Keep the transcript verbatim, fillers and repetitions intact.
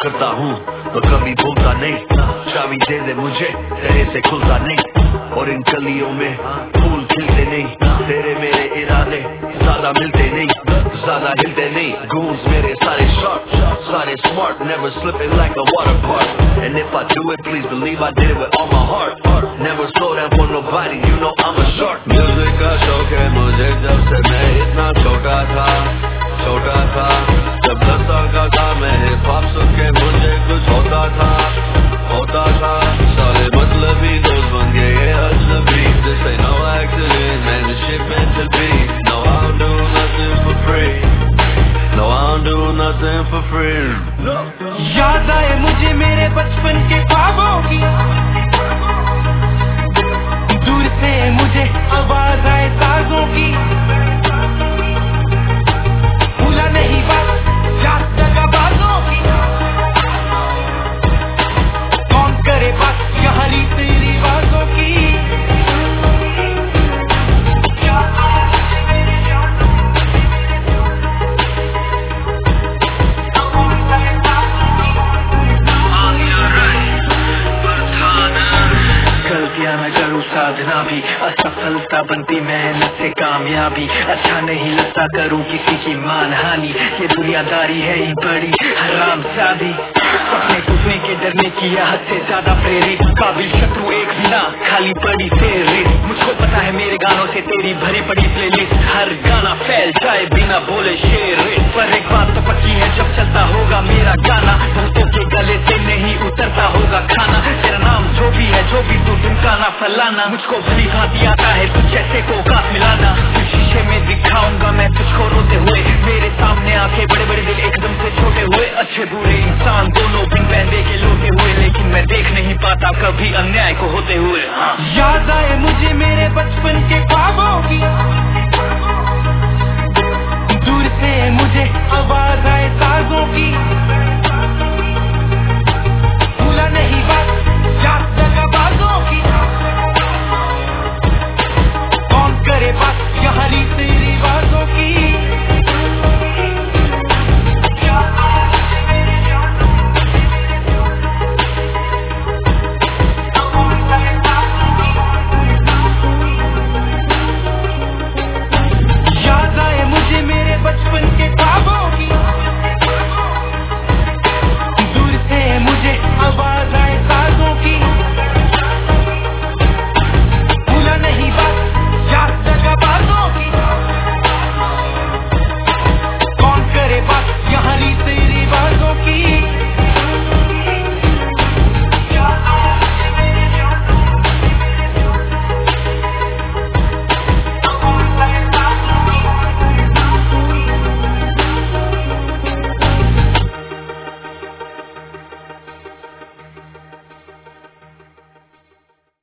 करता हूँ तो कभी भूलता नहीं, चाबी दे दे मुझे तेरे से खुलता नहीं, और इन गलियों में फूल खिलते नहीं, तेरे मेरे इरादे ज्यादा मिलते नहीं, ज्यादा हिलते नहीं, goons मेरे सारे sharp, सारे smart, never slipping like a water park, and if I do it please believe I did it with all my heart, never slow down for nobody, you know I'm a shark. Music का शौक है मुझे जब से मैं इतना छोटा था, छोटा था, जब दस साल का था मैं हिप हॉप सुन के मुझे कुछ होता था, होता था, सारे मतलबी दोस्त बन गए अजनबी, this ain't no accident, man, this shit meant to be, no I don't do nothing for free, no I don't do nothing for free. No. याद आए मुझे मेरे बचपन के ख्वाबों की, दूर से मुझे आवाज आए साजों की, भूला नहीं बात याद दगाबाजों की, कौन करे बात यहाँ रीति रिवाजों की, गलतियां मैं करूँ साधना भी, असफलता बनती मेहनत से कामयाबी, अच्छा नहीं लगता करूँ किसी की मानहानि, ये दुनियादारी है ही बड़ी हराम जादी, अपने टूटने के डरने की हद से ज्यादा प्रेरित, काबिल शत्रु एक बिना खाली पड़ी फेरित, मुझको पता है मेरे गानों से तेरी भरी पड़ी प्लेलिस्ट, हर गाना फैल जाए बिना बोले शेर, पर एक बात तो पक्की है जब चलता होगा मेरा गाना, बहुतों के गले से नहीं उतरता होगा खाना, तेरा नाम जो भी है जो भी तू ढुमकाना फलाना, मुझको भली भांति आता है तुझ जैसे को काट मिलाना, तुझ शीशे में दिखाऊंगा मैं तुझको रोते हुए, मेरे सामने आके बड़े बड़े दिल एकदम से छोटे हुए, अच्छे बुरे इंसान दोनों बिन बहने के लोटे हुए, लेकिन मैं देख नहीं पाता कभी अन्याय को होते हुए। याद आए मुझे मेरे बचपन के ख्वाबों की, दूर से मुझे आवाज आए साजों की,